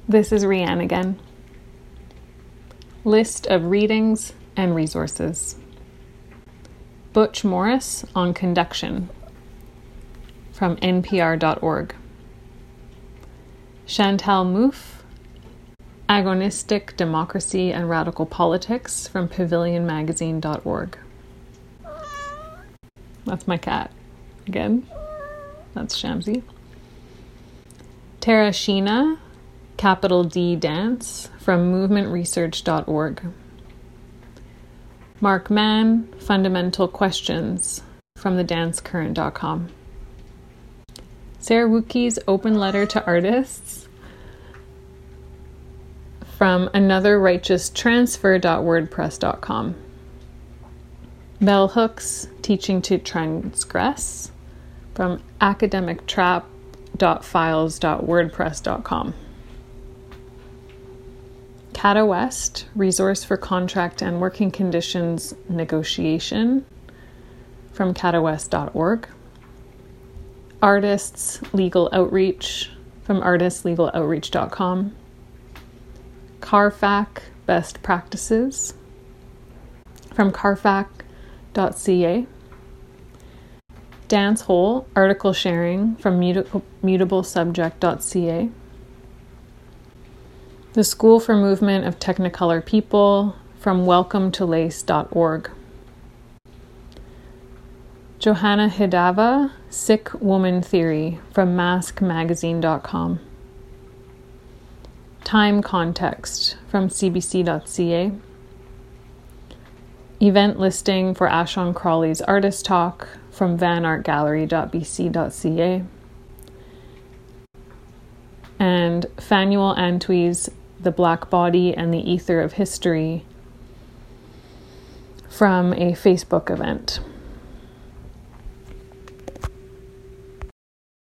This is Rianne again. List of readings and resources. Butch Morris on Conduction from npr.org. Chantal Mouffe, Agonistic Democracy and Radical Politics from pavilionmagazine.org. That's my cat. Again, that's Shamsi. Tara Sheena, capital D Dance from movementresearch.org. Mark Mann, Fundamental Questions from thedancecurrent.com. Sarah Wookie's Open Letter to Artists from anotherrighteoustransfer.wordpress.com. Bell Hooks, Teaching to Transgress from academictrap.files.wordpress.com. Cata West, Resource for Contract and Working Conditions Negotiation from catawest.org. Artists Legal Outreach from artistslegaloutreach.com. CARFAC, Best Practices from carfac.ca. Dance Hole, article sharing from mutablesubject.ca. The School for Movement of Technicolor People from welcometolace.org. Johanna Hidava, Sick Woman Theory from maskmagazine.com. Time Context from cbc.ca. Event listing for Ashon Crawley's Artist Talk from vanartgallery.bc.ca. And Fanuel Antwi's The Black Body and the Ether of History from a Facebook event.